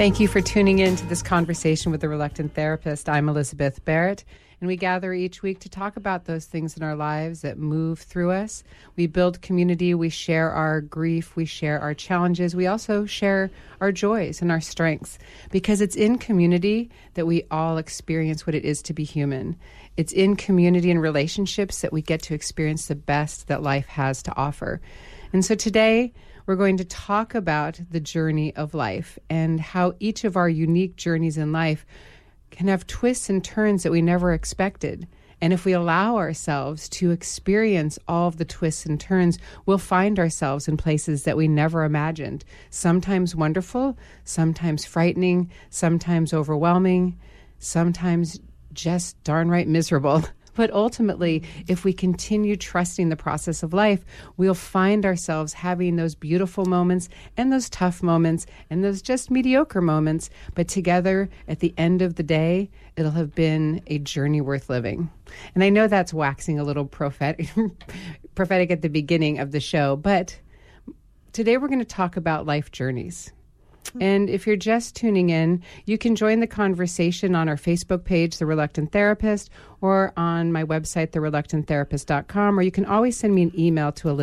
Thank you for tuning in to this conversation with the Reluctant Therapist. I'm Elizabeth Barrett, and we gather each week to talk about those things in our lives that move through us. We build community, we share our grief, we share our challenges, we also share our joys and our strengths, because it's in community that we all experience what it is to be human. It's in community and relationships that we get to experience the best that life has to offer. And so today, we're going to talk about the journey of life and how each of our unique journeys in life can have twists and turns that we never expected. And if we allow ourselves to experience all of the twists and turns, we'll find ourselves in places that we never imagined. Sometimes wonderful, sometimes frightening, sometimes overwhelming, sometimes just darn right miserable. But ultimately, if we continue trusting the process of life, we'll find ourselves having those beautiful moments and those tough moments and those just mediocre moments. But together, at the end of the day, it'll have been a journey worth living. And I know that's waxing a little prophetic at the beginning of the show, but today we're going to talk about life journeys. And if you're just tuning in, you can join the conversation on our Facebook page, The Reluctant Therapist, or on my website, thereluctanttherapist.com, or you can always send me an email to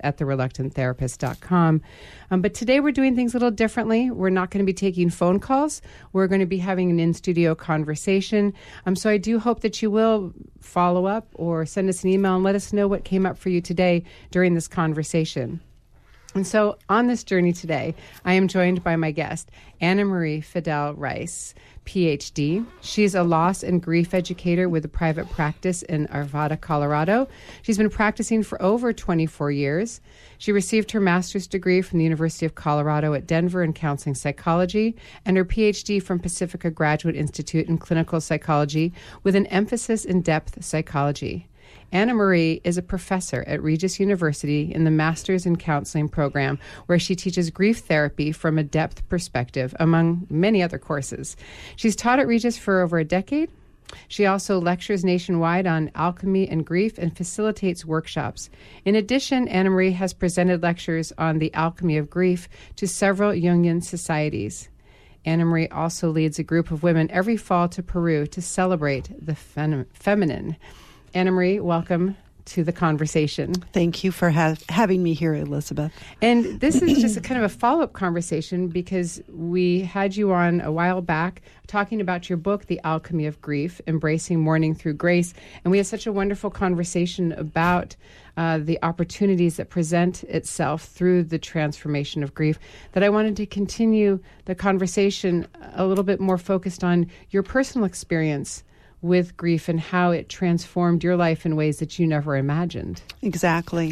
elizabeth@thereluctanttherapist.com. But today we're doing things a little differently. We're not going to be taking phone calls. We're going to be having an in-studio conversation. So I do hope that you will follow up or send us an email and let us know what came up for you today during this conversation. And so on this journey today, I am joined by my guest, Anna Marie Fidel Rice, PhD. She's a loss and grief educator with a private practice in Arvada, Colorado. She's been practicing for over 24 years. She received her master's degree from the University of Colorado at Denver in counseling psychology and her PhD from Pacifica Graduate Institute in clinical psychology with an emphasis in depth psychology. Anna Marie is a professor at Regis University in the Master's in Counseling program, where she teaches grief therapy from a depth perspective, among many other courses. She's taught at Regis for over a decade. She also lectures nationwide on alchemy and grief and facilitates workshops. In addition, Anna Marie has presented lectures on the alchemy of grief to several Jungian societies. Anna Marie also leads a group of women every fall to Peru to celebrate the feminine. Anna Marie, welcome to the conversation. Thank you for having me here, Elizabeth. And this is just a kind of a follow-up conversation because we had you on a while back talking about your book, The Alchemy of Grief, Embracing Mourning Through Grace. And we had such a wonderful conversation about the opportunities that present itself through the transformation of grief that I wanted to continue the conversation a little bit more focused on your personal experience with grief and how it transformed your life in ways that you never imagined. Exactly.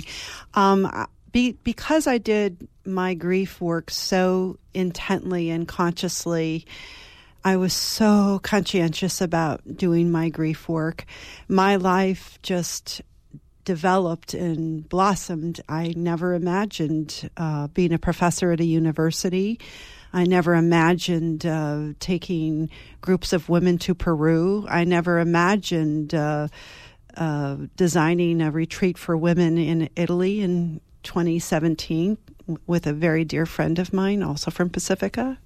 Because I did my grief work so intently and consciously, I was so conscientious about doing my grief work. My life just developed and blossomed. I never imagined being a professor at a university. I never imagined taking groups of women to Peru. I never imagined designing a retreat for women in Italy in 2017 with a very dear friend of mine, also from Pacifica.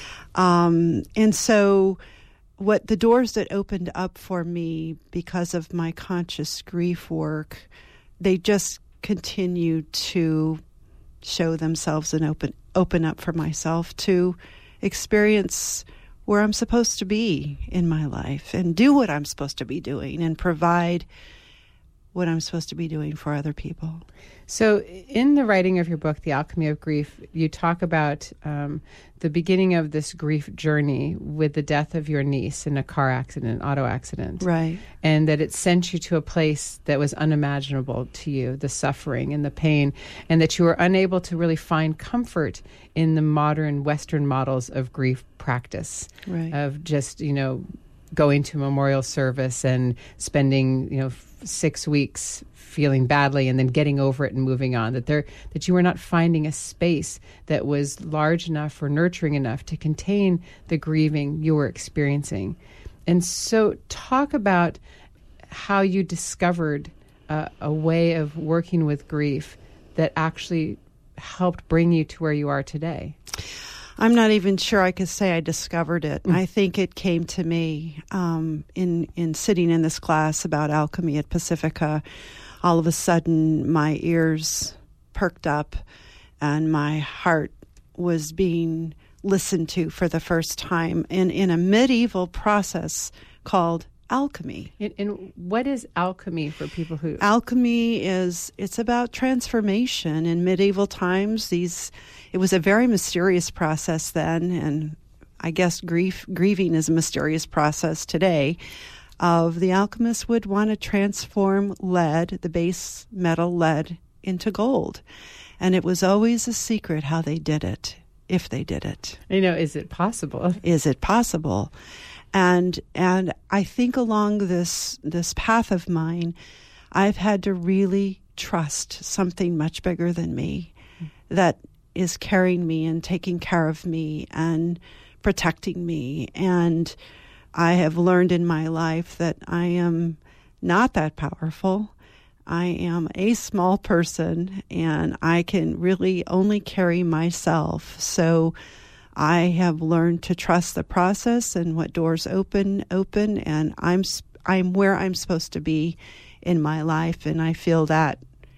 And so what the doors that opened up for me because of my conscious grief work, they just continued to show themselves and open up for myself to experience where I'm supposed to be in my life and do what I'm supposed to be doing and provide what I'm supposed to be doing for other people. So in the writing of your book, The Alchemy of Grief, you talk about the beginning of this grief journey with the death of your niece in a car accident, auto accident. Right. And that it sent you to a place that was unimaginable to you, the suffering and the pain, and that you were unable to really find comfort in the modern Western models of grief practice. Right. Of just, going to a memorial service and spending, 6 weeks feeling badly and then getting over it and moving on, that you were not finding a space that was large enough or nurturing enough to contain the grieving you were experiencing. And so talk about how you discovered a way of working with grief that actually helped bring you to where you are today. I'm not even sure I could say I discovered it. I think it came to me in sitting in this class about alchemy at Pacifica. All of a sudden, my ears perked up and my heart was being listened to for the first time in a medieval process called alchemy. And what is alchemy for people who... Alchemy it's about transformation. In medieval times, it was a very mysterious process then, and I guess grieving is a mysterious process today. The alchemists would want to transform lead, the base metal lead, into gold. And it was always a secret how they did it, if they did it. Is it possible? Is it possible? And I think along this path of mine, I've had to really trust something much bigger than me that is carrying me and taking care of me and protecting me. And I have learned in my life that I am not that powerful. I am a small person, and I can really only carry myself. So I have learned to trust the process, and what doors open, and I'm where I'm supposed to be in my life, and I feel that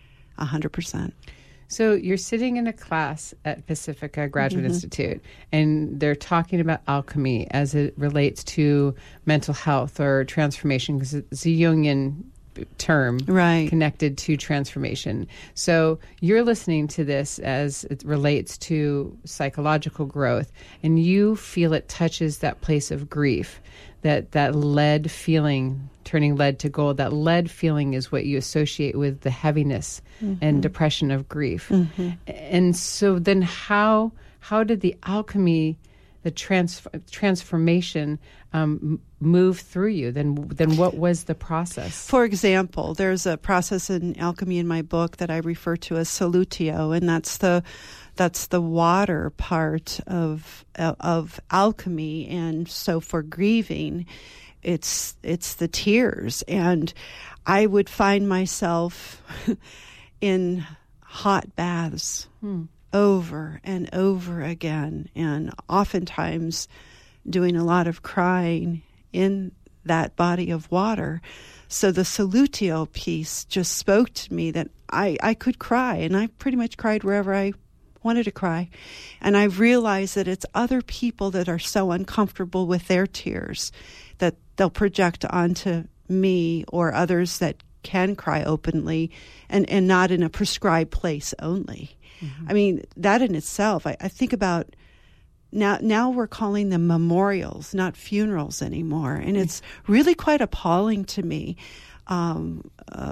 100%. So you're sitting in a class at Pacifica Graduate Institute, and they're talking about alchemy as it relates to mental health or transformation, because it's a Jungian term connected to transformation. So you're listening to this as it relates to psychological growth, and you feel it touches that place of grief, that lead feeling, turning lead to gold. That lead feeling is what you associate with the heaviness and depression of grief. And so then how did the alchemy, the transformation move through you? Then what was the process? For example, there's a process in alchemy in my book that I refer to as solutio, and that's the water part of alchemy. And so for grieving, it's the tears. And I would find myself in hot baths over and over again, and oftentimes doing a lot of crying in that body of water. So the solutio piece just spoke to me that I could cry, and I pretty much cried wherever I wanted to cry. And I've realized that it's other people that are so uncomfortable with their tears that they'll project onto me or others that can cry openly and not in a prescribed place only. I mean, that in itself, I think about now we're calling them memorials, not funerals anymore. And it's really quite appalling to me. One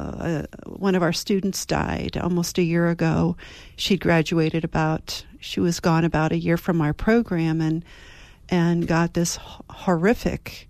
of our students died almost a year ago. She was gone about a year from our program and got this horrific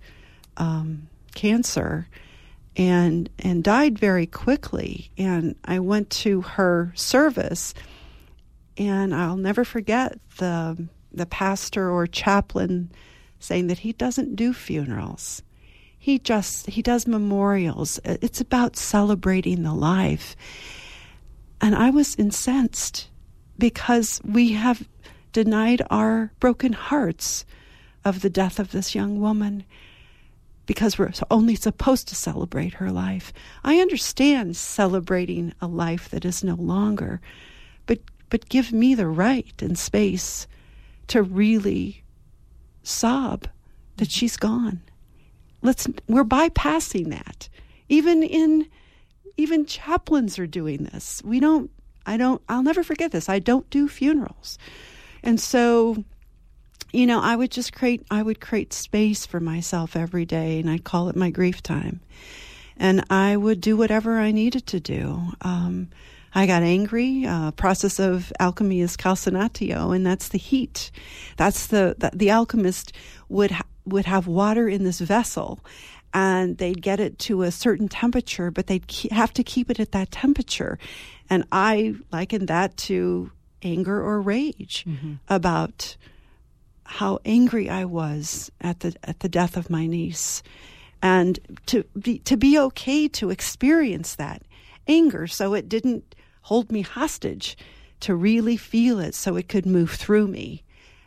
cancer and died very quickly. And I went to her service, and I'll never forget the pastor or chaplain saying that he doesn't do funerals. He does memorials. It's about celebrating the life. And I was incensed because we have denied our broken hearts of the death of this young woman because we're only supposed to celebrate her life. I understand celebrating a life that is no longer, but give me the right and space to really sob that she's gone. We're bypassing that. Even chaplains are doing this. I'll never forget this. I don't do funerals. And so, I would create space for myself every day, and I'd call it my grief time. And I would do whatever I needed to do. I got angry. Process of alchemy is calcinatio, and that's the heat. That's the alchemist would have water in this vessel, and they'd get it to a certain temperature, but they'd have to keep it at that temperature. And I liken that to anger or rage about how angry I was at the death of my niece, and to be okay to experience that anger, so it didn't hold me hostage, to really feel it so it could move through me.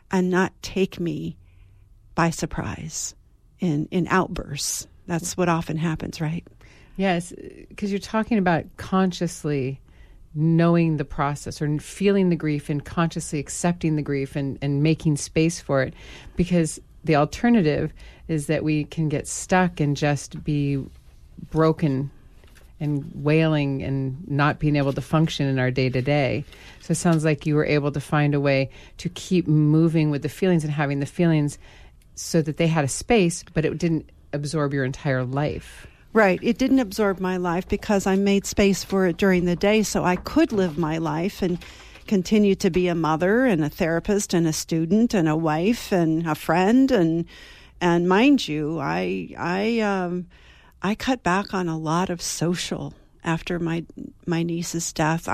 and not take me by surprise in outbursts. That's what often happens, right? Yes, because you're talking about consciously knowing the process or feeling the grief and consciously accepting the grief and making space for it. Because the alternative is that we can get stuck and just be broken and wailing and not being able to function in our day-to-day. So it sounds like you were able to find a way to keep moving with the feelings and having the feelings so that they had a space, but it didn't absorb your entire life. Right. It didn't absorb my life because I made space for it during the day so I could live my life and continue to be a mother and a therapist and a student and a wife and a friend. And mind you, I cut back on a lot of social after my niece's death.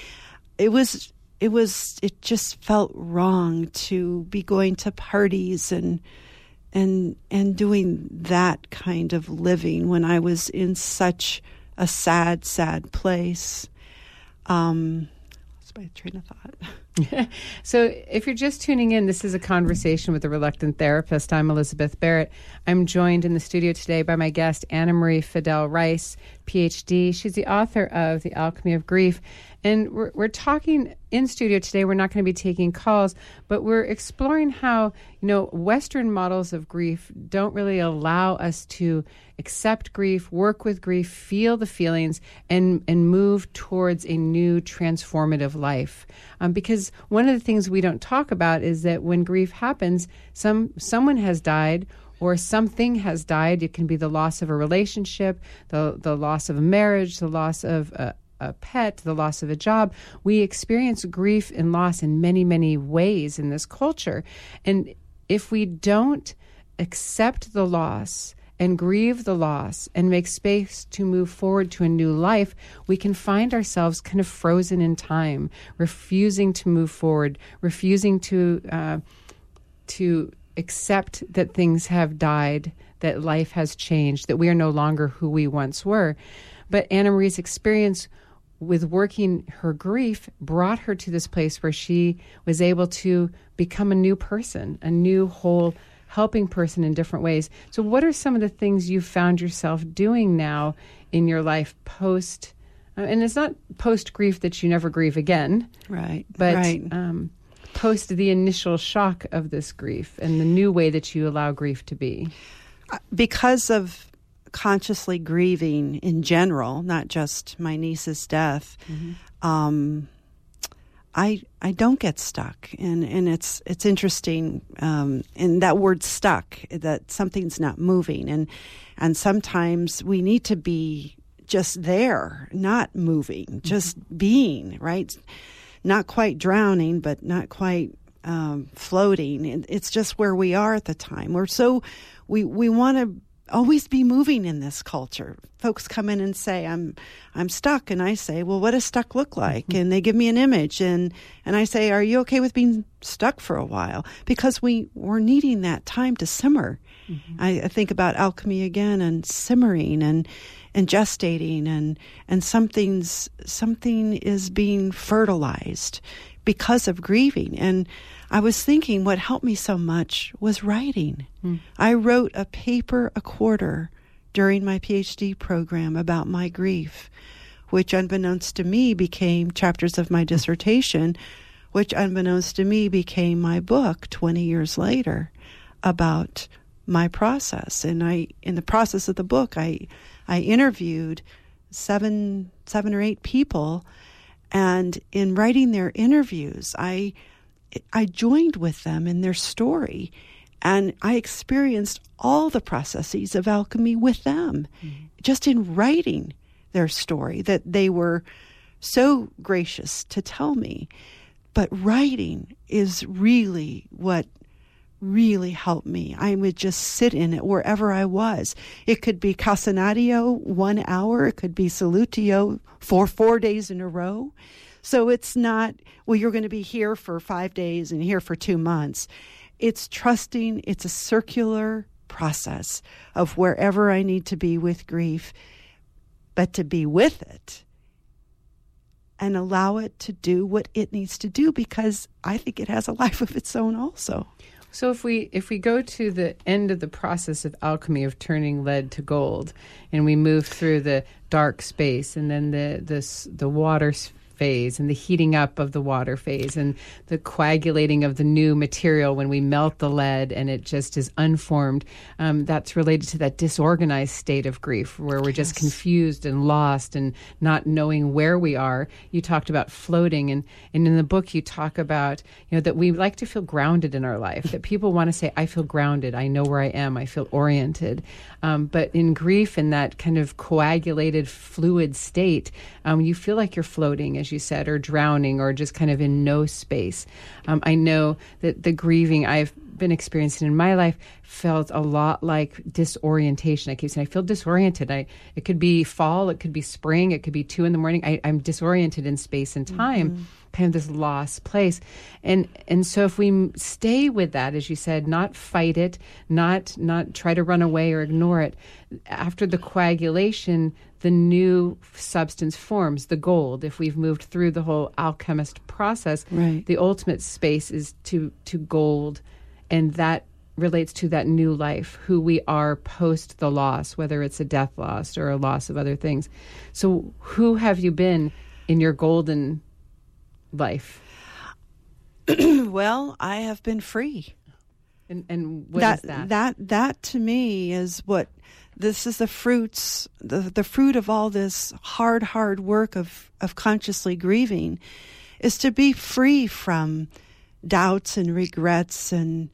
It just felt wrong to be going to parties and doing that kind of living when I was in such a sad place. Lost my train of thought. So if you're just tuning in, this is a conversation with a reluctant therapist. I'm Elizabeth Barrett. I'm joined in the studio today by my guest, Anna Marie Fidel Rice, PhD. She's the author of The Alchemy of Grief. And we're talking in studio today. We're not going to be taking calls, but we're exploring how, Western models of grief don't really allow us to accept grief, work with grief, feel the feelings, and move towards a new transformative life. Because one of the things we don't talk about is that when grief happens, someone has died or something has died. It can be the loss of a relationship, the loss of a marriage, the loss of a pet, the loss of a job. We experience grief and loss in many, many ways in this culture. And if we don't accept the loss and grieve the loss and make space to move forward to a new life, we can find ourselves kind of frozen in time, refusing to move forward, refusing to accept that things have died, that life has changed, that we are no longer who we once were. But Anna Marie's experience with working her grief brought her to this place where she was able to become a new person, a new whole helping person in different ways. So what are some of the things you found yourself doing now in your life post, and it's not post-grief that you never grieve again, right? But right. Post the initial shock of this grief and the new way that you allow grief to be? Because of consciously grieving in general, not just my niece's death, I don't get stuck, and it's interesting. And that word "stuck," that something's not moving, and sometimes we need to be just there, not moving, just being, right? Not quite drowning, but not quite floating. It's just where we are at the time. We want to always be moving in this culture. Folks come in and say, I'm stuck. And I say, well, what does stuck look like? And they give me an image. And I say, are you okay with being stuck for a while? Because we're needing that time to simmer. Mm-hmm. I think about alchemy again and simmering and gestating and something is being fertilized because of grieving. And I was thinking what helped me so much was writing. I wrote a paper a quarter during my PhD program about my grief, which unbeknownst to me became chapters of my dissertation, which unbeknownst to me became my book 20 years later about my process. And in the process of the book, I interviewed seven or eight people, and in writing their interviews, I joined with them in their story, and I experienced all the processes of alchemy with them, just in writing their story that they were so gracious to tell me. But writing is really what really helped me. I would just sit in it wherever I was. It could be Casanatio 1 hour. It could be Salutio for 4 days in a row. So it's not, well, you're going to be here for 5 days and here for 2 months. It's trusting. It's a circular process of wherever I need to be with grief, but to be with it and allow it to do what it needs to do, because I think it has a life of its own also. So if we go to the end of the process of alchemy of turning lead to gold, and we move through the dark space, and then the water phase, and the heating up of the water phase, and the coagulating of the new material when we melt the lead and it just is unformed, that's related to that disorganized state of grief where we're just confused and lost and not knowing where we are. You talked about floating, and in the book you talk about, that we like to feel grounded in our life, that people want to say, I feel grounded, I know where I am, I feel oriented. But in grief, in that kind of coagulated fluid state, you feel like you're floating, as you said, or drowning, or just kind of in no space. I know that the grieving I've been experiencing in my life felt a lot like disorientation. I keep saying I feel disoriented. It could be fall, it could be spring, it could be 2 a.m. I'm disoriented in space and time, kind of this lost place. And so if we stay with that, as you said, not fight it, not try to run away or ignore it, after the coagulation, the new substance forms, the gold. If we've moved through the whole alchemist process, right, the ultimate space is to gold. And that relates to that new life, who we are post the loss, whether it's a death loss or a loss of other things. So who have you been in your golden life? Well, I have been free. And what is that? That to me is what this is, the fruits, the fruit of all this hard work of consciously grieving, is to be free from doubts and regrets and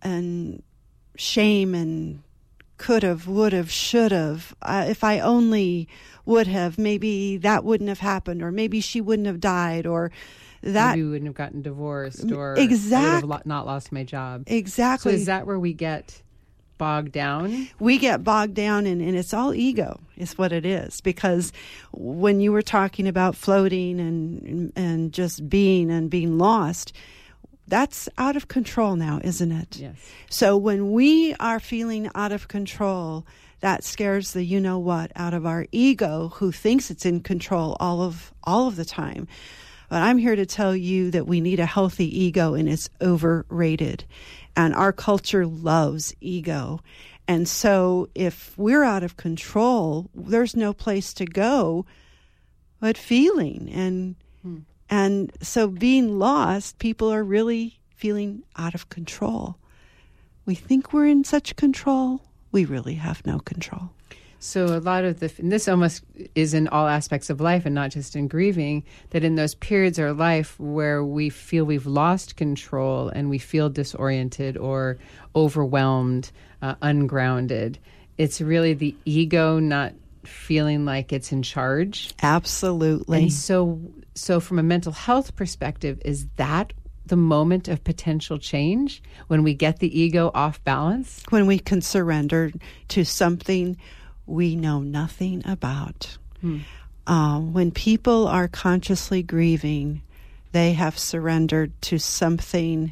shame and could have, would have, should have. If I only would have, maybe that wouldn't have happened, or maybe she wouldn't have died, or that maybe we wouldn't have gotten divorced, or exactly, I would have not lost my job. Exactly. So is that where we get bogged down? We get bogged down, and it's all ego is what it is. Because when you were talking about floating and just being and being lost, that's out of control now, isn't it? Yes. So when we are feeling out of control, that scares the you-know-what out of our ego, who thinks it's in control all of the time. But I'm here to tell you that we need a healthy ego, and it's overrated. And our culture loves ego. And so if we're out of control, there's no place to go but feeling. And so being lost, people are really feeling out of control. We think we're in such control. We really have no control. So a lot of and this almost is in all aspects of life and not just in grieving, that in those periods of our life where we feel we've lost control and we feel disoriented or overwhelmed, ungrounded, it's really the ego not feeling like it's in charge. Absolutely. And so from a mental health perspective, is that the moment of potential change, when we get the ego off balance? When we can surrender to something we know nothing about. When people are consciously grieving, they have surrendered to something,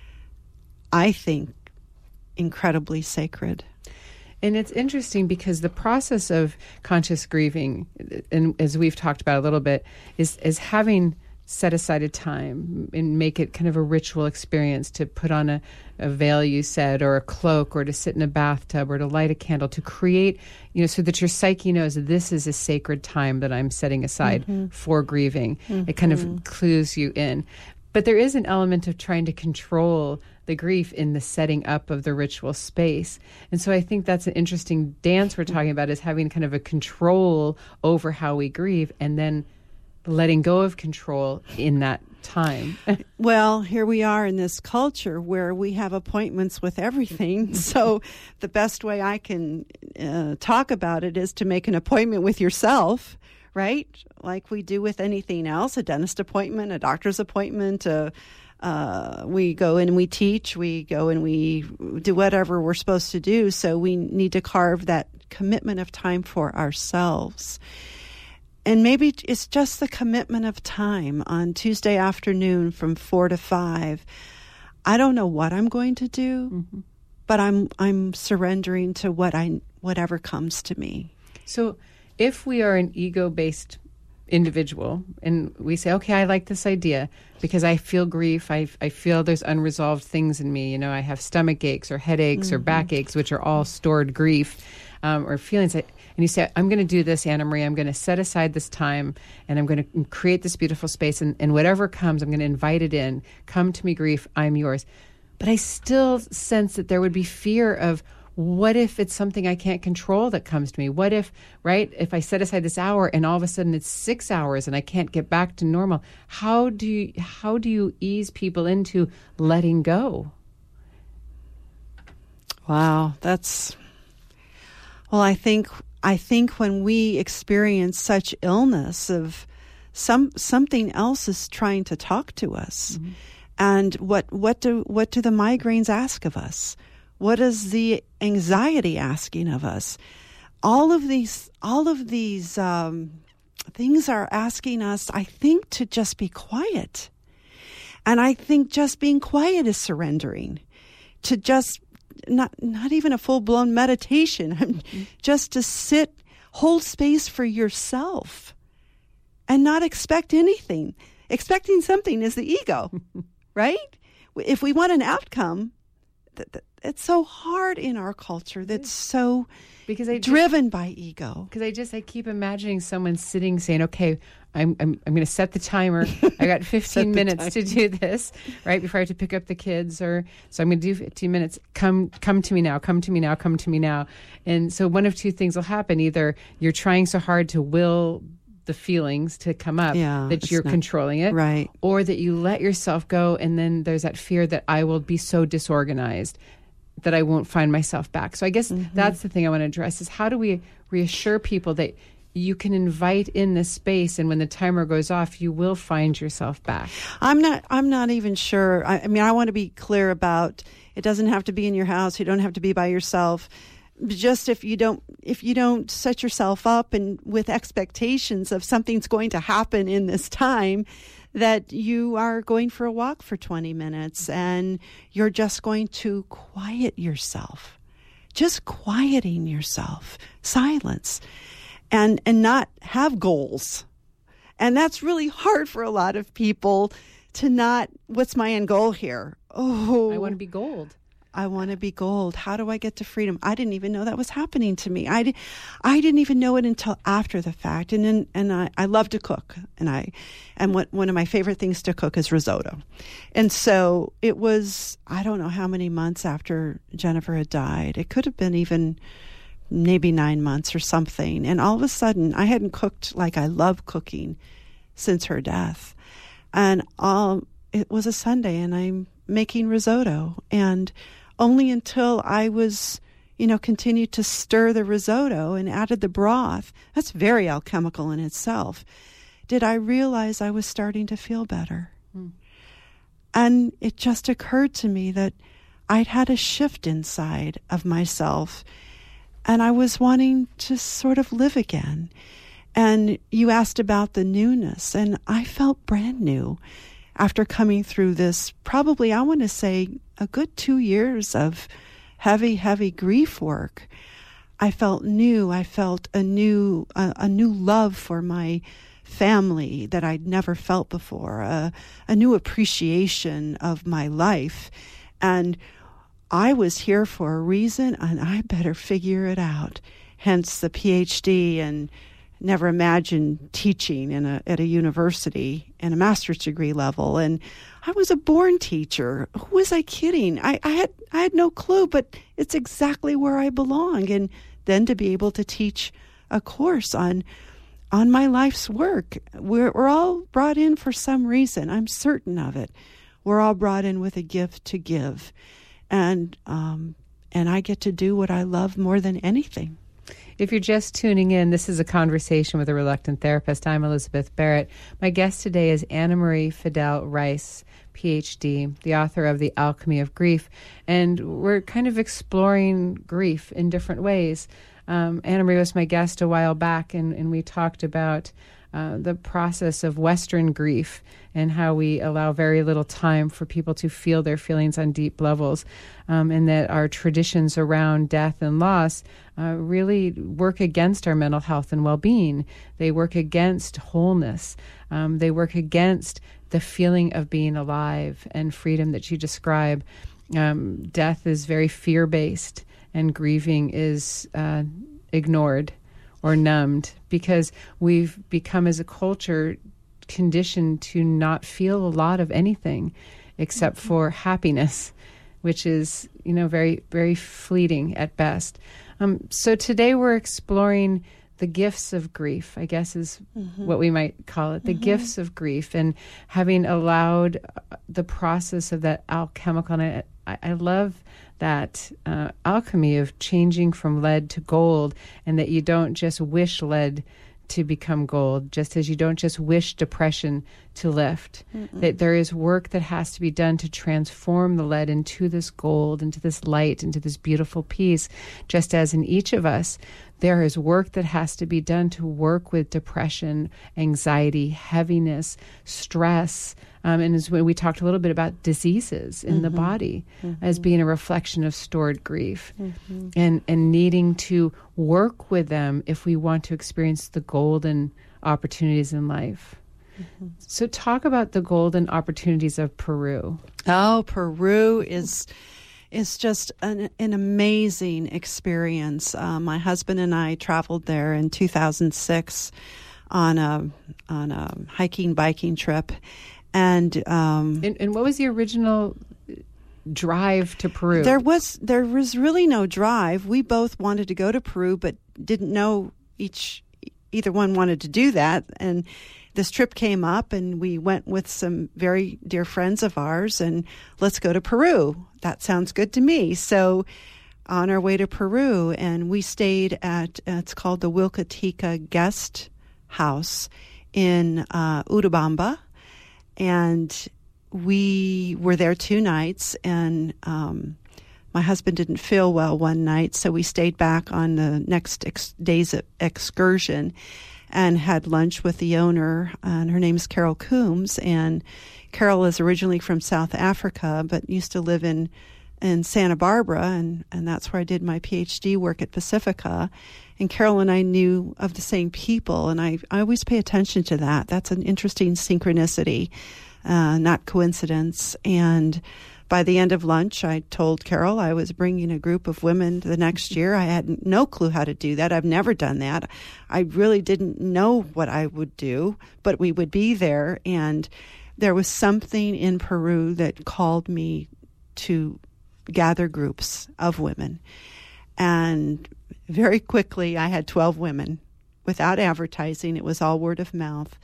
I think, incredibly sacred. And it's interesting because the process of conscious grieving, and as we've talked about a little bit, is having set aside a time and make it kind of a ritual experience, to put on a veil, you said, or a cloak, or to sit in a bathtub, or to light a candle, to create, so that your psyche knows that this is a sacred time that I'm setting aside for grieving. It kind of clues you in. But there is an element of trying to control the grief in the setting up of the ritual space. And so I think that's an interesting dance we're talking about, is having kind of a control over how we grieve, and then letting go of control in that time. Well, here we are in this culture where we have appointments with everything. So the best way I can talk about it is to make an appointment with yourself, right? Like we do with anything else, a dentist appointment, a doctor's appointment. We go in and we teach, we go and we do whatever we're supposed to do. So we need to carve that commitment of time for ourselves. And maybe it's just the commitment of time on Tuesday afternoon from 4 to 5. I don't know what I'm going to do, but I'm surrendering to whatever comes to me. So if we are an ego-based individual, and we say, okay, I like this idea because I feel grief. I feel there's unresolved things in me. I have stomach aches or headaches or backaches, which are all stored grief or feelings. And you say, I'm going to do this, Anna Marie. I'm going to set aside this time, and I'm going to create this beautiful space. And whatever comes, I'm going to invite it in. Come to me, grief. I'm yours. But I still sense that there would be fear of, what if it's something I can't control that comes to me? What if, right, if I set aside this hour and all of a sudden it's 6 hours and I can't get back to normal? How do you ease people into letting go? Wow, I think when we experience such illness of something else is trying to talk to us. Mm-hmm. And what do the migraines ask of us? What is the anxiety asking of us? All of these things are asking us, I think, to just be quiet. And I think just being quiet is surrendering. To just not even a full-blown meditation, just to sit, hold space for yourself and not expect anything. Expecting something is the ego, right? If we want an outcome, it's so hard in our culture that's so driven by ego. Because I keep imagining someone sitting saying, okay, I'm going to set the timer. I got 15 minutes to do this, right, before I have to pick up the kids. So I'm going to do 15 minutes. Come to me now, come to me now, come to me now. And so one of two things will happen. Either you're trying so hard to will the feelings to come up that you're controlling it, right, or that you let yourself go, and then there's that fear that I will be so disorganized that I won't find myself back. So I guess that's the thing I want to address is, how do we reassure people that you can invite in this space, and when the timer goes off, you will find yourself back? I'm not even sure. I mean, I want to be clear about, it doesn't have to be in your house. You don't have to be by yourself. Just if you don't set yourself up and with expectations of something's going to happen in this time, that you are going for a walk for 20 minutes and you're just going to quiet yourself, just quieting yourself, silence, and not have goals. And that's really hard for a lot of people to not, what's my end goal here? Oh, I want to be gold. I want to be gold. How do I get to freedom? I didn't even know that was happening to me. I didn't even know it until after the fact. And I love to cook, and one of my favorite things to cook is risotto. And so it was, I don't know how many months after Jennifer had died. It could have been even maybe 9 months or something. And all of a sudden, I hadn't cooked like I love cooking since her death. And it was a Sunday, and I'm making risotto, and only until I was, continued to stir the risotto and added the broth, that's very alchemical in itself, did I realize I was starting to feel better. And it just occurred to me that I'd had a shift inside of myself, and I was wanting to sort of live again. And you asked about the newness, and I felt brand new after coming through this, probably, I want to say, a good 2 years of heavy, heavy grief work. I felt new. I felt a new love for my family that I'd never felt before, a new appreciation of my life. And I was here for a reason, and I better figure it out. Hence the PhD, and never imagined teaching at a university and a master's degree level. And I was a born teacher. Who was I kidding? I had no clue, but it's exactly where I belong. And then to be able to teach a course on my life's work. We're all brought in for some reason. I'm certain of it. We're all brought in with a gift to give. And I get to do what I love more than anything. If you're just tuning in, this is a conversation with a reluctant therapist. I'm Elizabeth Barrett. My guest today is Anna Marie Fidel Rice, PhD, the author of The Alchemy of Grief. And we're kind of exploring grief in different ways. Anna Marie was my guest a while back, and we talked about the process of Western grief and how we allow very little time for people to feel their feelings on deep levels, and that our traditions around death and loss really work against our mental health and well-being. They work against wholeness. They work against the feeling of being alive and freedom that you describe. Death is very fear-based, and grieving is ignored or numbed because we've become as a culture conditioned to not feel a lot of anything except for happiness, which is, very, very fleeting at best. So today we're exploring the gifts of grief, I guess is what we might call it, the gifts of grief, and having allowed the process of that alchemical, and I love that alchemy of changing from lead to gold, and that you don't just wish lead to become gold, just as you don't just wish depression to lift. That there is work that has to be done to transform the lead into this gold, into this light, into this beautiful peace, just as in each of us, there is work that has to be done to work with depression, anxiety, heaviness, stress, and as we talked a little bit about diseases in the body as being a reflection of stored grief, and needing to work with them if we want to experience the golden opportunities in life. So talk about the golden opportunities of Peru. Oh, Peru is just an amazing experience. My husband and I traveled there in 2006 on a biking trip, and what was the original drive to Peru? There was really no drive. We both wanted to go to Peru, but didn't know either one wanted to do that, and this trip came up, and we went with some very dear friends of ours, and let's go to Peru. That sounds good to me. So on our way to Peru, and we stayed at, it's called the Wilcatica Guest House in Urubamba, and we were there 2 nights, and my husband didn't feel well one night, so we stayed back on the next day's excursion and had lunch with the owner, and her name's Carol Coombs, and Carol is originally from South Africa, but used to live in Santa Barbara, and that's where I did my PhD work at Pacifica. And Carol and I knew of the same people, and I always pay attention to that. That's an interesting synchronicity, not coincidence. And by the end of lunch, I told Carol I was bringing a group of women the next year. I had no clue how to do that. I've never done that. I really didn't know what I would do, but we would be there. And there was something in Peru that called me to gather groups of women. And very quickly, I had 12 women without advertising. It was all word of mouth.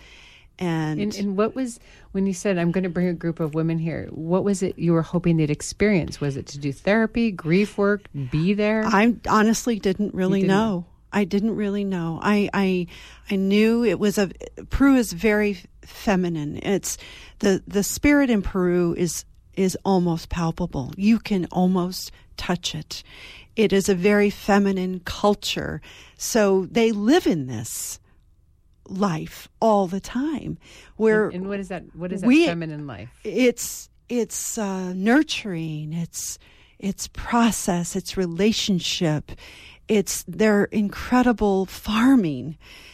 And what was, when you said, I'm going to bring a group of women here, what was it you were hoping they'd experience? Was it to do therapy, grief work, be there? I honestly didn't really know. I didn't really know. I knew it was Peru is very feminine. It's the spirit in Peru is almost palpable. You can almost touch it. It is a very feminine culture. So they live in this life all the time. And what is that? What is that feminine life? It's nurturing. It's process. It's relationship. It's their incredible farming.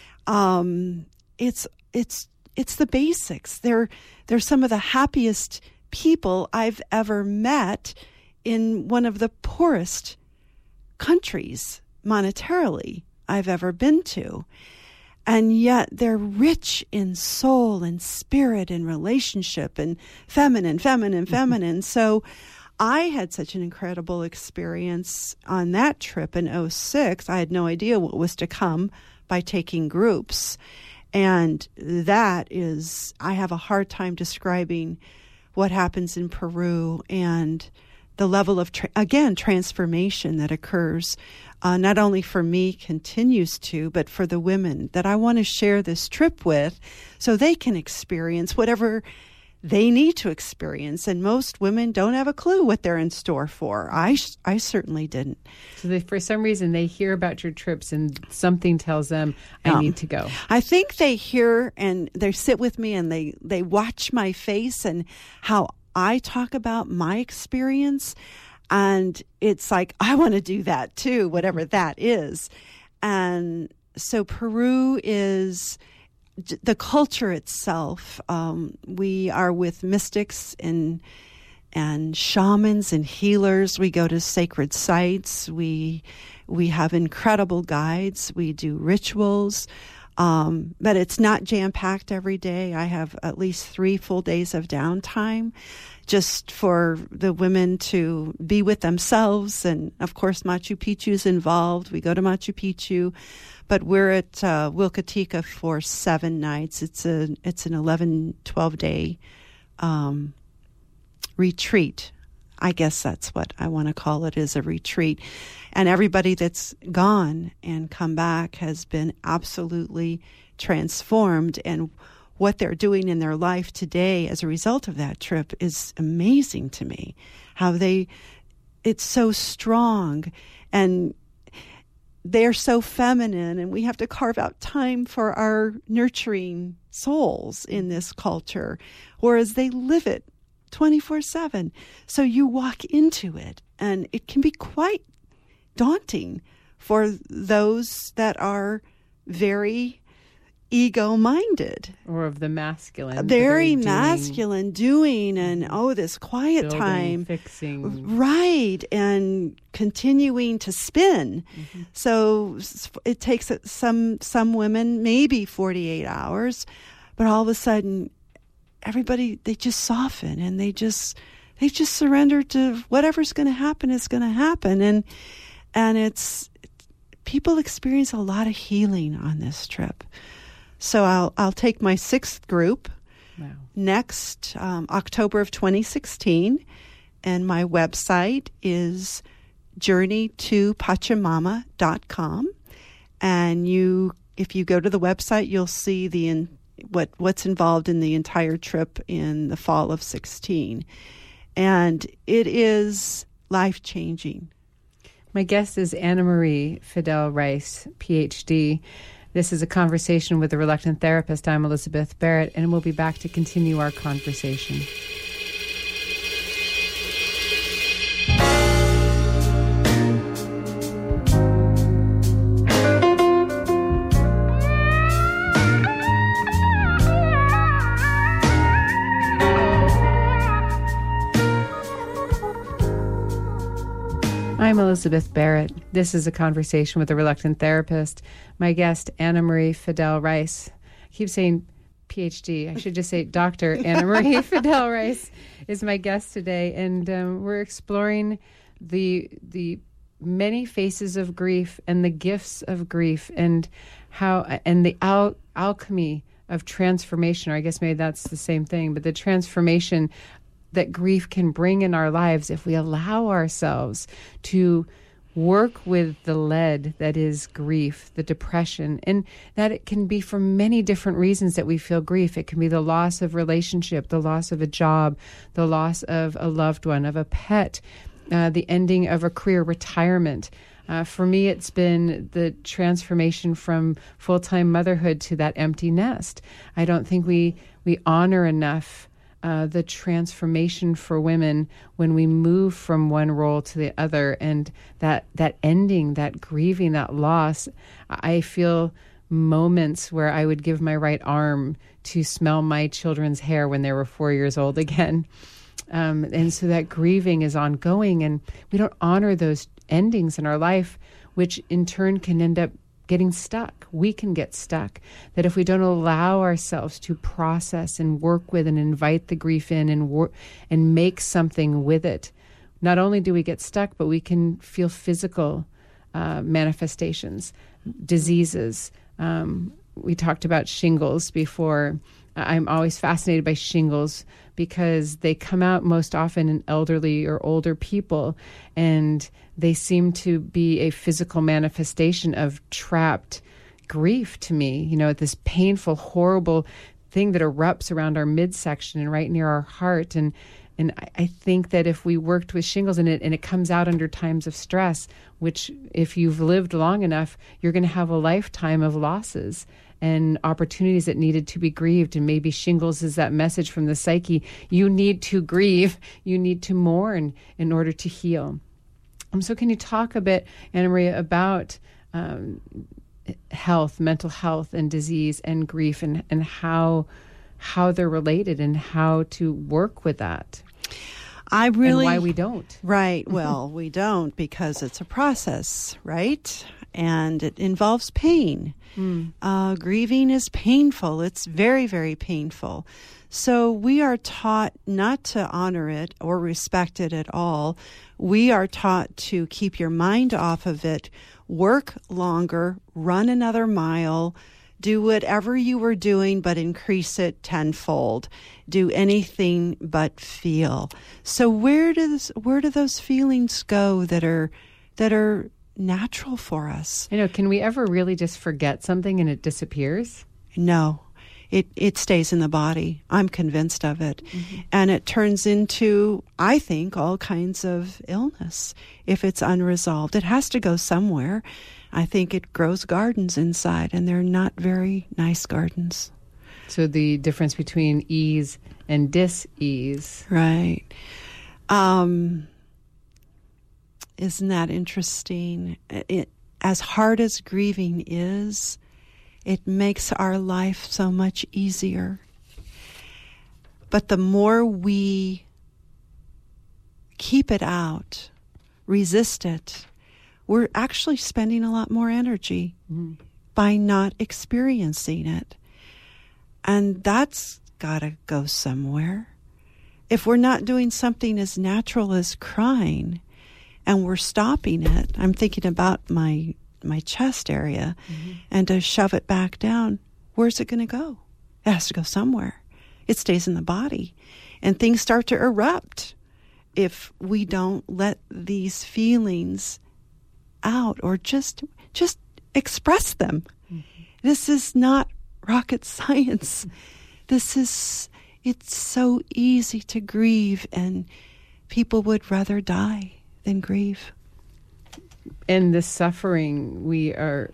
It's the basics. They're some of the happiest people I've ever met in one of the poorest countries monetarily I've ever been to. And yet they're rich in soul and spirit and relationship and feminine. So I had such an incredible experience on that trip in 2006. I had no idea what was to come by taking groups. And that is, I have a hard time describing what happens in Peru and the level of, transformation that occurs, not only for me, continues to, but for the women that I want to share this trip with so they can experience whatever they need to experience. And most women don't have a clue what they're in store for. I certainly didn't. So for some reason, they hear about your trips and something tells them, I need to go. I think they hear and they sit with me and they watch my face and how I talk about my experience. And it's like, I want to do that too, whatever that is. And so Peru is the culture itself. We are with mystics and shamans and healers. We go to sacred sites. We have incredible guides. We do rituals. But it's not jam-packed every day. I have at least 3 full days of downtime just for the women to be with themselves. And, of course, Machu Picchu is involved. We go to Machu Picchu. But we're at Wilcatica for 7 nights. It's an 11, 12-day retreat. I guess that's what I want to call it, is a retreat. And everybody that's gone and come back has been absolutely transformed. And what they're doing in their life today as a result of that trip is amazing to me. It's so strong, and they're so feminine, and we have to carve out time for our nurturing souls in this culture, whereas they live it 24/7. So you walk into it, and it can be quite daunting for those that are very ego-minded. Or of the masculine. Very masculine, doing and, this quiet building, time. Fixing. Right, and continuing to spin. Mm-hmm. So it takes some women maybe 48 hours, but all of a sudden, everybody, they just soften and they just surrender to whatever's going to happen is going to happen. And it's, people experience a lot of healing on this trip. So I'll take my 6th group next October of 2016, and my website is journeytopachamama.com. And if you go to the website, you'll see what's involved in the entire trip in the fall of 16. And it is life-changing. My guest is Anna Marie Fidel Rice, PhD. This is a conversation with a reluctant therapist. I'm Elizabeth Barrett, and we'll be back to continue our conversation. I'm Elizabeth Barrett. This is a conversation with a reluctant therapist. My guest, Anna Marie Fidel Rice. I keep saying PhD. I should just say Dr. Anna Marie Fidel Rice is my guest today, and we're exploring the many faces of grief and the gifts of grief, and the alchemy of transformation. Or I guess maybe that's the same thing, but the transformation that grief can bring in our lives if we allow ourselves to work with the lead that is grief, the depression, and that it can be for many different reasons that we feel grief. It can be the loss of relationship, the loss of a job, the loss of a loved one, of a pet, the ending of a career, retirement. For me, it's been the transformation from full-time motherhood to that empty nest. I don't think we honor enough the transformation for women when we move from one role to the other, and that ending, that grieving, that loss. I feel moments where I would give my right arm to smell my children's hair when they were 4 years old again. And so that grieving is ongoing, and we don't honor those endings in our life, which in turn can end up getting stuck. We can get stuck. That if we don't allow ourselves to process and work with and invite the grief in and make something with it, not only do we get stuck, but we can feel physical manifestations, diseases. We talked about shingles before. I'm always fascinated by shingles because they come out most often in elderly or older people, and they seem to be a physical manifestation of trapped grief to me. This painful, horrible thing that erupts around our midsection and right near our heart. And I think that if we worked with shingles and it comes out under times of stress, which if you've lived long enough, you're going to have a lifetime of losses and opportunities that needed to be grieved. And maybe shingles is that message from the psyche. You need to grieve. You need to mourn in order to heal. So can you talk a bit, Anna Maria, about health, mental health and disease and grief and how they're related and how to work with that? And why we don't. Right. Well, we don't because it's a process, right? And it involves pain. Grieving is painful. It's very, very painful. So we are taught not to honor it or respect it at all. We are taught to keep your mind off of it, work longer, run another mile, do whatever you were doing, but increase it tenfold. Do anything but feel. So where do those feelings go that are natural for us? I know. Can we ever really just forget something and it disappears? No. It stays in the body. I'm convinced of it. Mm-hmm. And it turns into, I think, all kinds of illness if it's unresolved. It has to go somewhere. I think it grows gardens inside, and they're not very nice gardens. So the difference between ease and dis-ease. Right. Isn't that interesting? As hard as grieving is, it makes our life so much easier. But the more we keep it out, resist it, we're actually spending a lot more energy by not experiencing it. And that's got to go somewhere. If we're not doing something as natural as crying and we're stopping it, I'm thinking about my chest area, and to shove it back down, where's it going to go? It has to go somewhere. It stays in the body. And things start to erupt if we don't let these feelings out or just express them. This is not rocket science. It's so easy to grieve, and people would rather die than grieve. And the suffering, we are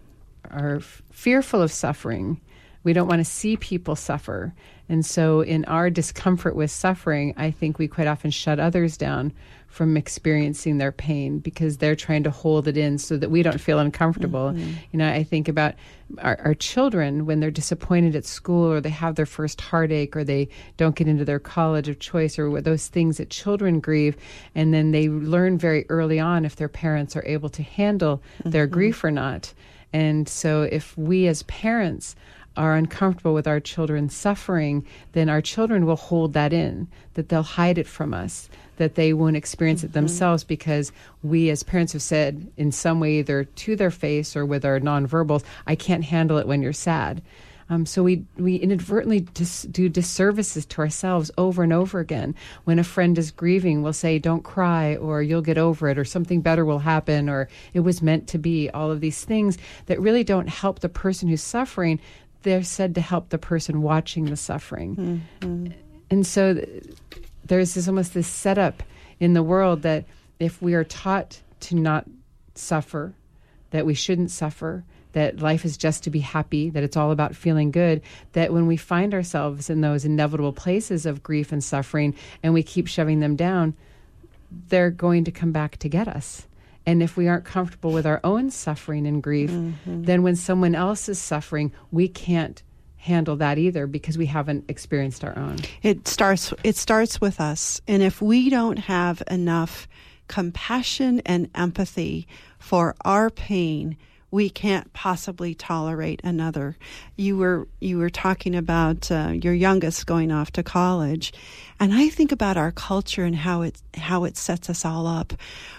fearful of suffering. We don't want to see people suffer. And so in our discomfort with suffering, I think we quite often shut others down from experiencing their pain because they're trying to hold it in so that we don't feel uncomfortable. You know, I think about our children when they're disappointed at school or they have their first heartache or they don't get into their college of choice or those things that children grieve. And then they learn very early on if their parents are able to handle their grief or not. And so if we as parents are uncomfortable with our children suffering, then our children will hold that in, that they'll hide it from us, that they won't experience it themselves because we as parents have said in some way, either to their face or with our nonverbals, I can't handle it when you're sad. So we inadvertently do disservices to ourselves over and over again. When a friend is grieving, we'll say, don't cry, or you'll get over it, or something better will happen, or it was meant to be. All of these things that really don't help the person who's suffering. They're said to help the person watching the suffering. And so there's almost this setup in the world that if we are taught to not suffer, that we shouldn't suffer, that life is just to be happy, that it's all about feeling good, that when we find ourselves in those inevitable places of grief and suffering and we keep shoving them down, they're going to come back to get us. And if we aren't comfortable with our own suffering and grief, then when someone else is suffering, we can't handle that either because we haven't experienced our own. It starts with us. And if we don't have enough compassion and empathy for our pain, we can't possibly tolerate another. You were talking about your youngest going off to college, and I think about our culture and how it sets us all up.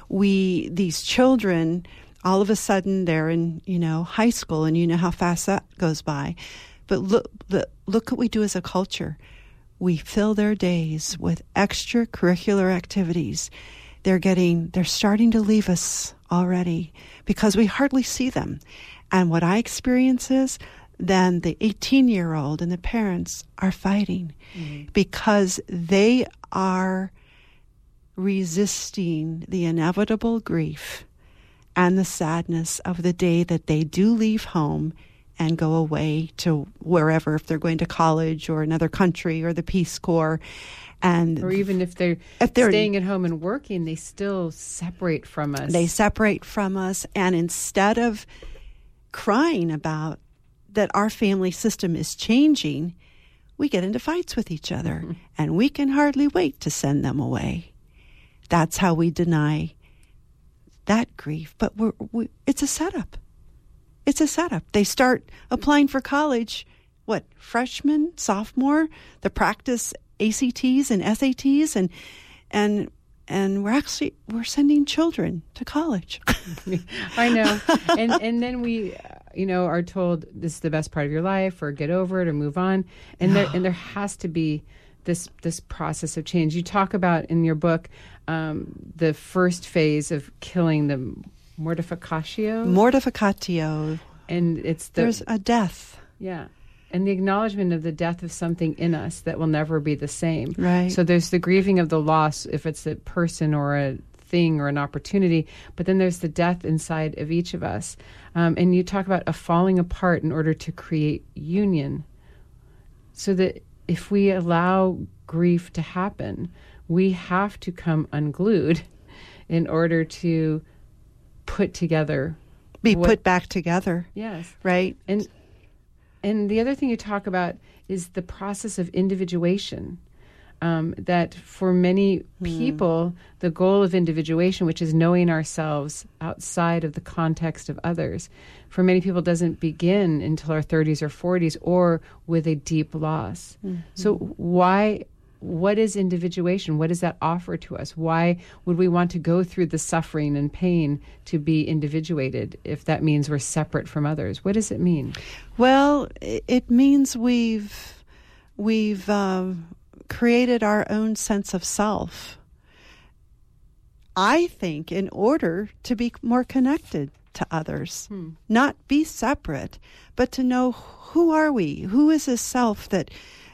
These children, all of a sudden they're in high school, and you know how fast that goes by. But look what we do as a culture. We fill their days with extracurricular activities. They're starting to leave us already because we hardly see them. And what I experience is then the 18-year-old and the parents are fighting because they are resisting the inevitable grief and the sadness of the day that they do leave home and go away to wherever, if they're going to college or another country or the Peace Corps. Or even if they're staying at home and working, they still separate from us. They separate from us. And instead of crying about that our family system is changing, we get into fights with each other. And we can hardly wait to send them away. That's how we deny that grief. But it's a setup. It's a setup. They start applying for college, freshman, sophomore, the practice ACTs and SATs, and we're sending children to college. I know. And then we are told this is the best part of your life, or get over it, or move on. And there has to be this process of change. You talk about in your book the first phase of killing the mortificatio. Mortificatio. And there's a death. Yeah. And the acknowledgement of the death of something in us that will never be the same. Right. So there's the grieving of the loss, if it's a person or a thing or an opportunity, but then there's the death inside of each of us. And you talk about a falling apart in order to create union. So that if we allow grief to happen, we have to come unglued in order to put together. Put back together. Yes. Right. And the other thing you talk about is the process of individuation. That for many people, the goal of individuation, which is knowing ourselves outside of the context of others, for many people doesn't begin until our 30s or 40s or with a deep loss. So what is individuation? What does that offer to us? Why would we want to go through the suffering and pain to be individuated if that means we're separate from others? What does it mean? Well, it means we've created our own sense of self. I think in order to be more connected to others, not be separate, but to know who are we? Who is this self that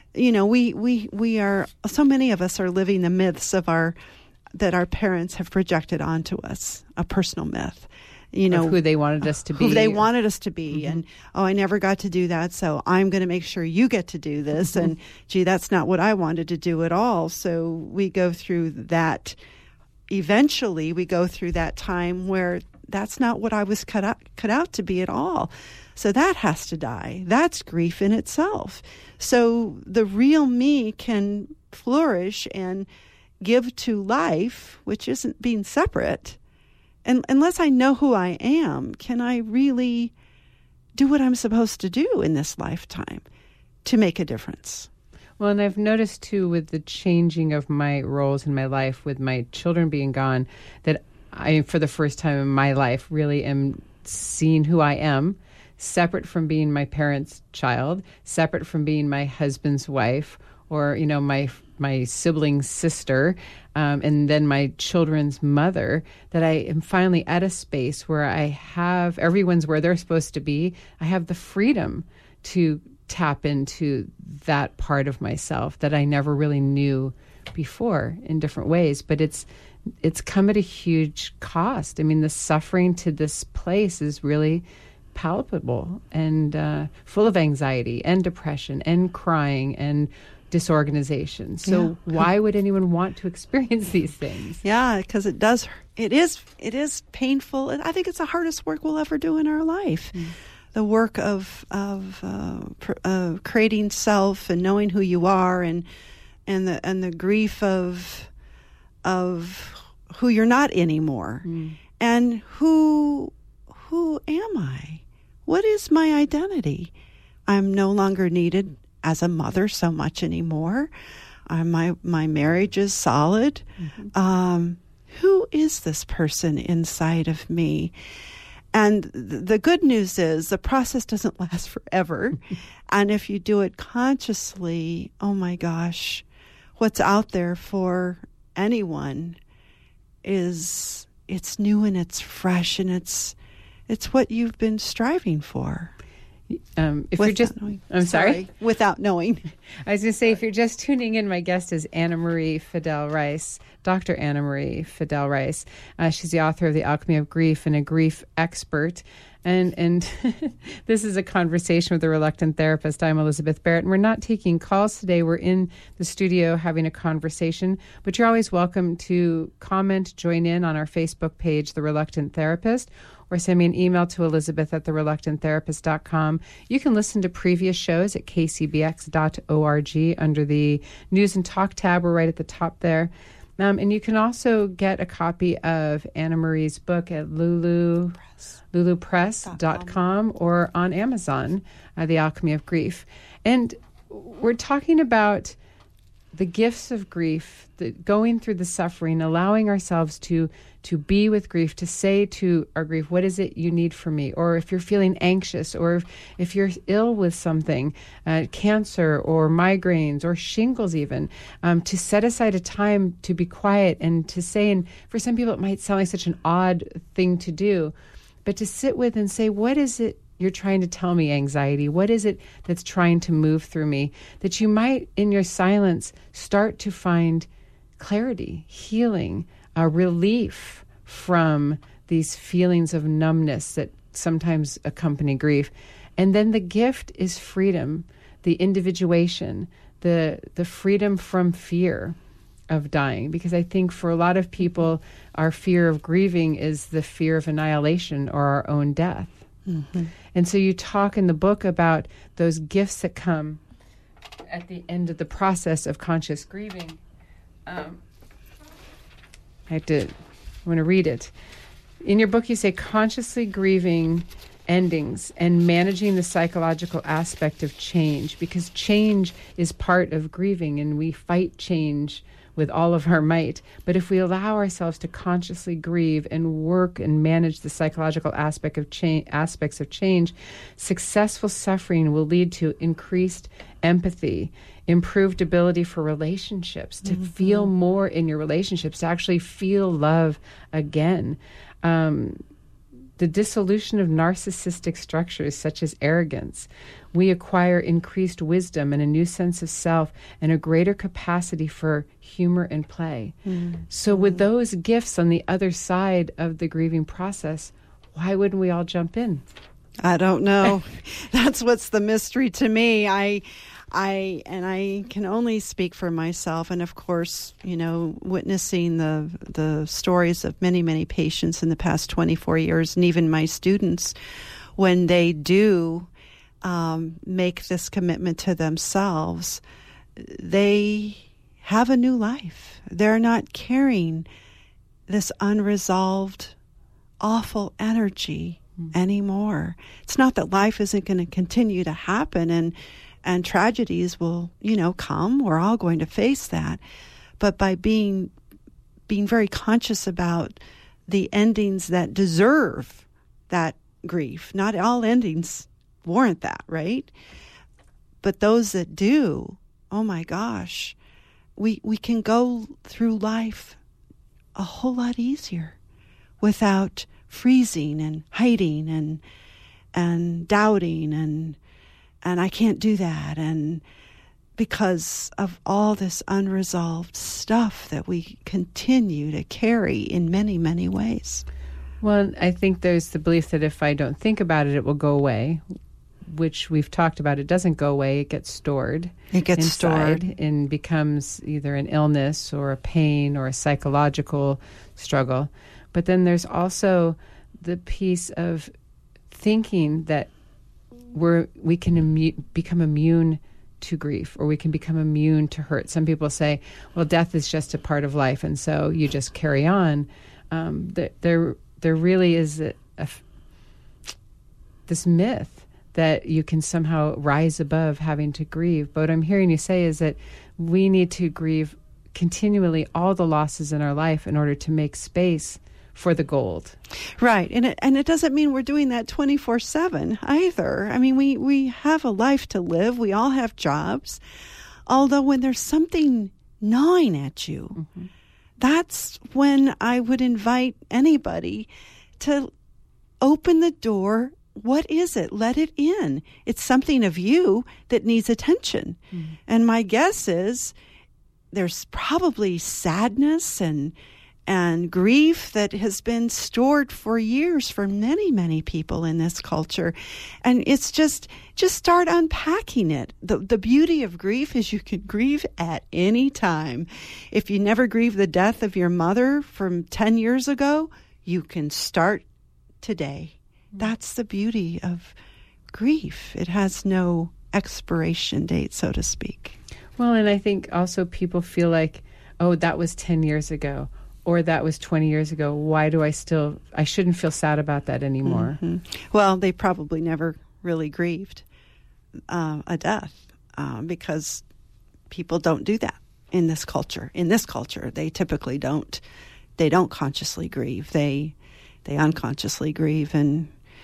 we are, so many of us are living the myths that our parents have projected onto us, a personal myth. Of who they wanted us to be. Who they wanted us to be. And, I never got to do that, so I'm going to make sure you get to do this. And, gee, that's not what I wanted to do at all. So we go through that. Eventually, we go through that time where that's not what I was cut out to be at all. So that has to die. That's grief in itself. So the real me can flourish and give to life, which isn't being separate. And unless I know who I am, can I really do what I'm supposed to do in this lifetime to make a difference? Well, and I've noticed, too, with the changing of my roles in my life, with my children being gone, that I, for the first time in my life, really am seeing who I am, separate from being my parents' child, separate from being my husband's wife, or, my sibling's sister, and then my children's mother, that I am finally at a space where I have, everyone's where they're supposed to be. I have the freedom to tap into that part of myself that I never really knew before in different ways. But it's come at a huge cost. I mean, the suffering to this place is really palpable and full of anxiety and depression and crying and disorganization. So why would anyone want to experience these things? Yeah, because it is painful. And I think it's the hardest work we'll ever do in our life. The work of creating self and knowing who you are, and the grief of who you're not anymore, and who am I? What is my identity? I'm no longer needed as a mother so much anymore. My marriage is solid. Who is this person inside of me? And the good news is the process doesn't last forever. And if you do it consciously, oh my gosh, what's out there for anyone it's new and it's fresh and it's what you've been striving for. If you're just, I'm sorry, without knowing. I was going to say, if you're just tuning in, my guest is Anna Marie Fidel Rice, Dr. Anna Marie Fidel Rice. She's the author of The Alchemy of Grief and a grief expert. And this is a conversation with a reluctant therapist. I'm Elizabeth Barrett, and we're not taking calls today. We're in the studio having a conversation, but you're always welcome to comment, join in on our Facebook page, The Reluctant Therapist, or send me an email to elizabeth@thereluctanttherapist.com. You can listen to previous shows at kcbx.org under the News and Talk tab. We're right at the top there. And you can also get a copy of Anna Marie's book at lulupress.com or on Amazon, The Alchemy of Grief. And we're talking about the gifts of grief, going through the suffering, allowing ourselves to be with grief, to say to our grief, what is it you need from me? Or if you're feeling anxious, or if you're ill with something, cancer or migraines or shingles even, to set aside a time to be quiet and to say, and for some people it might sound like such an odd thing to do, but to sit with and say, what is it you're trying to tell me, anxiety? What is it that's trying to move through me? That you might, in your silence, start to find clarity, healing, relief from these feelings of numbness that sometimes accompany grief. And then the gift is freedom, the individuation, the freedom from fear of dying. Because I think for a lot of people, our fear of grieving is the fear of annihilation or our own death. Mm-hmm. And so you talk in the book about those gifts that come at the end of the process of conscious grieving. I want to read it. In your book, you say consciously grieving endings and managing the psychological aspect of change, because change is part of grieving and we fight change with all of our might. But if we allow ourselves to consciously grieve and work and manage the psychological aspects of change, successful suffering will lead to increased empathy, improved ability for relationships, to feel more in your relationships, to actually feel love again. The dissolution of narcissistic structures such as arrogance. We acquire increased wisdom and a new sense of self and a greater capacity for humor and play. So with those gifts on the other side of the grieving process, why wouldn't we all jump in? I don't know. That's what's the mystery to me. I can only speak for myself, and of course, witnessing the stories of many, many patients in the past 24 years, and even my students, when they do make this commitment to themselves, they have a new life. They're not carrying this unresolved, awful energy anymore. It's not that life isn't going to continue to happen and tragedies will, come. We're all going to face that. But by being very conscious about the endings that deserve that grief, not all endings warrant that, right? But those that do, oh my gosh, we can go through life a whole lot easier without freezing and hiding and doubting and I can't do that, and because of all this unresolved stuff that we continue to carry in many, many ways. Well, I think there's the belief that if I don't think about it, it will go away, which we've talked about. It doesn't go away. It gets stored. It gets stored and becomes either an illness or a pain or a psychological struggle. But then there's also the piece of thinking that we can become immune to grief, or we can become immune to hurt. Some people say, well, death is just a part of life, and so you just carry on. There really is this myth that you can somehow rise above having to grieve. But what I'm hearing you say is that we need to grieve continually all the losses in our life in order to make space for the gold. Right. And it doesn't mean we're doing that 24/7 either. I mean, we have a life to live. We all have jobs. Although when there's something gnawing at you, that's when I would invite anybody to open the door what is it? Let it in. It's something of you that needs attention. And my guess is there's probably sadness and grief that has been stored for years for many, many people in this culture. And it's just start unpacking it. The beauty of grief is you can grieve at any time. If you never grieve the death of your mother from 10 years ago, you can start today. That's the beauty of grief. It has no expiration date, so to speak. Well, and I think also people feel like, oh, that was 10 years ago. Or that was 20 years ago. Why do I shouldn't feel sad about that anymore? Well, they probably never really grieved a death because people don't do that in this culture. In this culture, they typically don't. They don't consciously grieve. They unconsciously grieve, and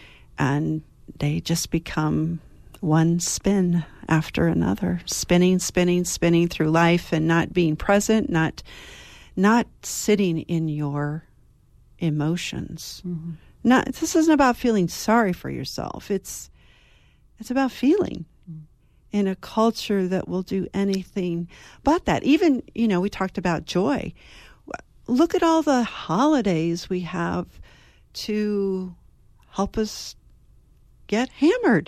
they just become one spin after another, spinning through life and not being present, not sitting in your emotions. This isn't about feeling sorry for yourself. It's about feeling in a culture that will do anything but that. Even, we talked about joy. Look at all the holidays we have to help us get hammered.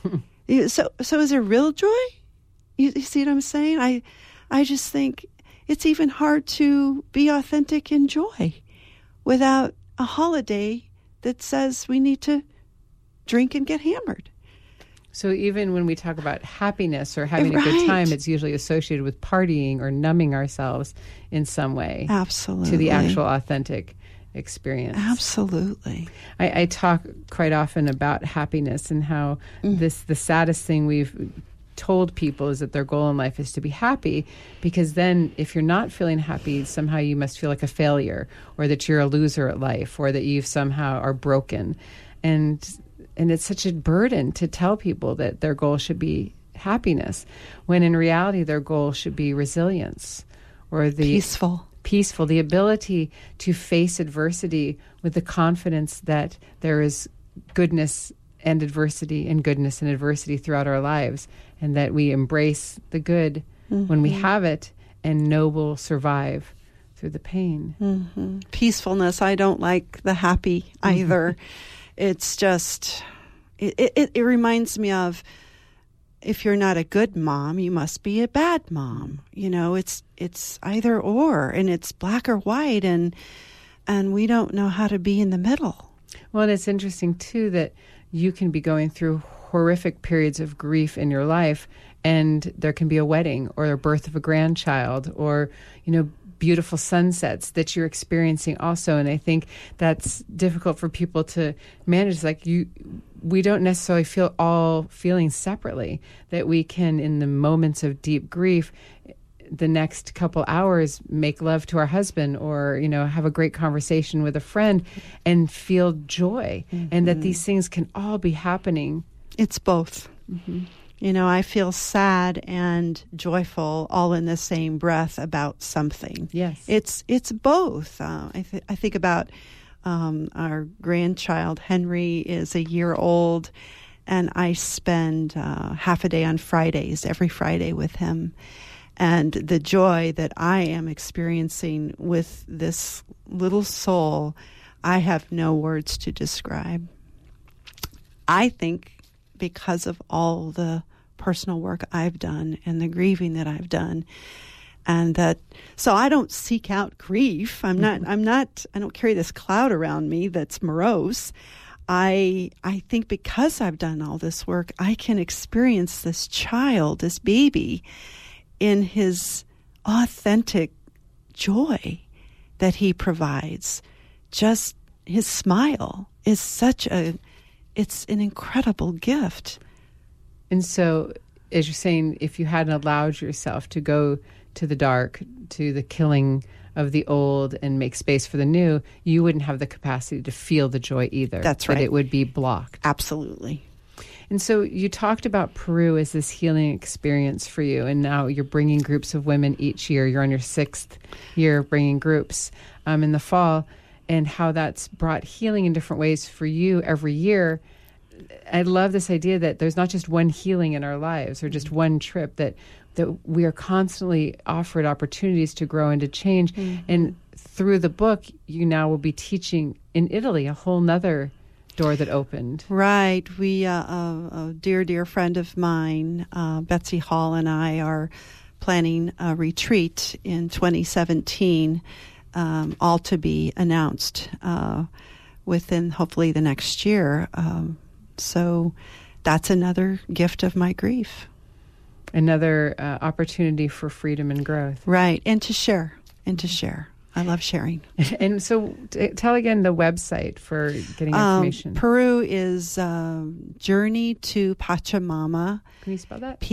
So is there real joy? You see what I'm saying? I just think it's even hard to be authentic in joy without a holiday that says we need to drink and get hammered. So even when we talk about happiness or having a good time, it's usually associated with partying or numbing ourselves in some way. Absolutely. To the actual authentic experience. Absolutely. I talk quite often about happiness and how the saddest thing we've told people is that their goal in life is to be happy, because then if you're not feeling happy, somehow you must feel like a failure, or that you're a loser at life, or that you somehow are broken. And it's such a burden to tell people that their goal should be happiness, when in reality their goal should be resilience, or the peaceful, the ability to face adversity with the confidence that there is goodness and adversity throughout our lives, and that we embrace the good when we have it, and know we'll survive through the pain. Peacefulness. I don't like the happy either. It's just, it reminds me of, if you're not a good mom, you must be a bad mom. It's either or, and it's black or white, and we don't know how to be in the middle. Well, and it's interesting too that you can be going through horrific periods of grief in your life, and there can be a wedding or a birth of a grandchild, or, beautiful sunsets that you're experiencing also. And I think that's difficult for people to manage. We don't necessarily feel all feelings separately, that we can, in the moments of deep grief, the next couple hours, make love to our husband, or, have a great conversation with a friend and feel joy, and that these things can all be happening. It's both. I feel sad and joyful all in the same breath about something. Yes. It's both. I think about our grandchild, Henry, is a year old, and I spend half a day on Fridays, every Friday with him. And the joy that I am experiencing with this little soul, I have no words to describe. I think because of all the personal work I've done and the grieving that I've done, and so I don't seek out grief. I don't carry this cloud around me that's morose. I think because I've done all this work, I can experience this child, this baby, in his authentic joy that he provides. Just his smile is it's an incredible gift. And so, as you're saying, if you hadn't allowed yourself to go to the dark, to the killing of the old and make space for the new, you wouldn't have the capacity to feel the joy either. That's right. That it would be blocked. Absolutely. And so you talked about Peru as this healing experience for you, and now you're bringing groups of women each year. You're on your 6th year of bringing groups in the fall, and how that's brought healing in different ways for you every year. I love this idea that there's not just one healing in our lives or just one trip, that we are constantly offered opportunities to grow and to change. And through the book, you now will be teaching in Italy, a whole nother door that opened. Right. We, a dear friend of mine, Betsy Hall, and I are planning a retreat in 2017, all to be announced within hopefully the next year. So that's another gift of my grief. Another opportunity for freedom and growth. Right. And to share. I love sharing. And so tell again the website for getting information. Peru is Journey to Pachamama. Can you spell that?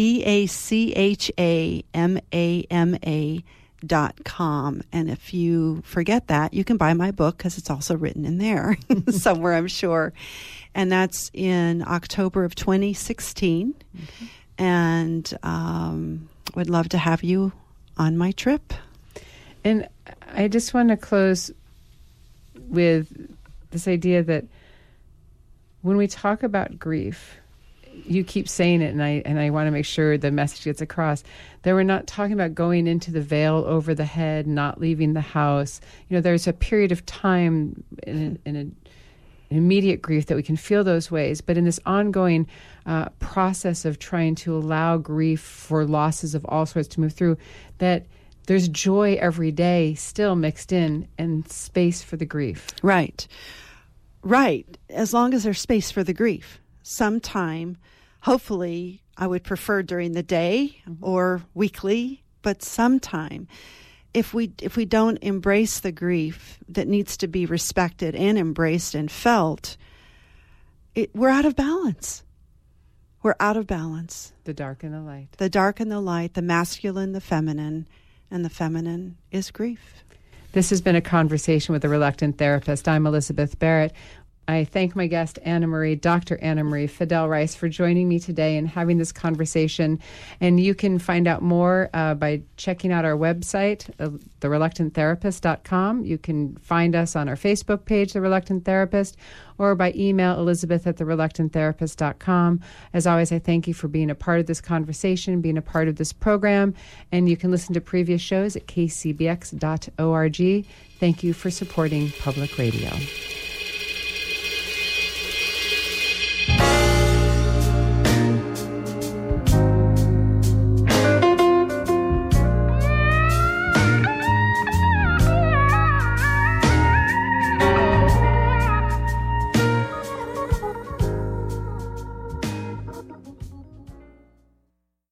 PACHAMAMA.com. And if you forget that, you can buy my book because it's also written in there somewhere, I'm sure. And that's in October of 2016. Okay. And would love to have you on my trip. And I just want to close with this idea that when we talk about grief, you keep saying it, and I want to make sure the message gets across, that we're not talking about going into the veil over the head, not leaving the house. You know, there's a period of time in an immediate grief that we can feel those ways, but in this ongoing process of trying to allow grief for losses of all sorts to move through, that there's joy every day still mixed in and space for the grief. Right. As long as there's space for the grief. Sometime, hopefully, I would prefer during the day or weekly, but sometime. If we don't embrace the grief that needs to be respected and embraced and felt, we're out of balance. We're out of balance. The dark and the light. The dark and the light, the masculine, the feminine, and the feminine is grief. This has been a conversation with a reluctant therapist. I'm Elizabeth Barrett. I thank my guest, Dr. Anna Marie Fidel Rice, for joining me today and having this conversation. And you can find out more by checking out our website, thereluctanttherapist.com. You can find us on our Facebook page, The Reluctant Therapist, or by email, elizabeth@thereluctanttherapist.com. As always, I thank you for being a part of this conversation, being a part of this program. And you can listen to previous shows at kcbx.org. Thank you for supporting public radio.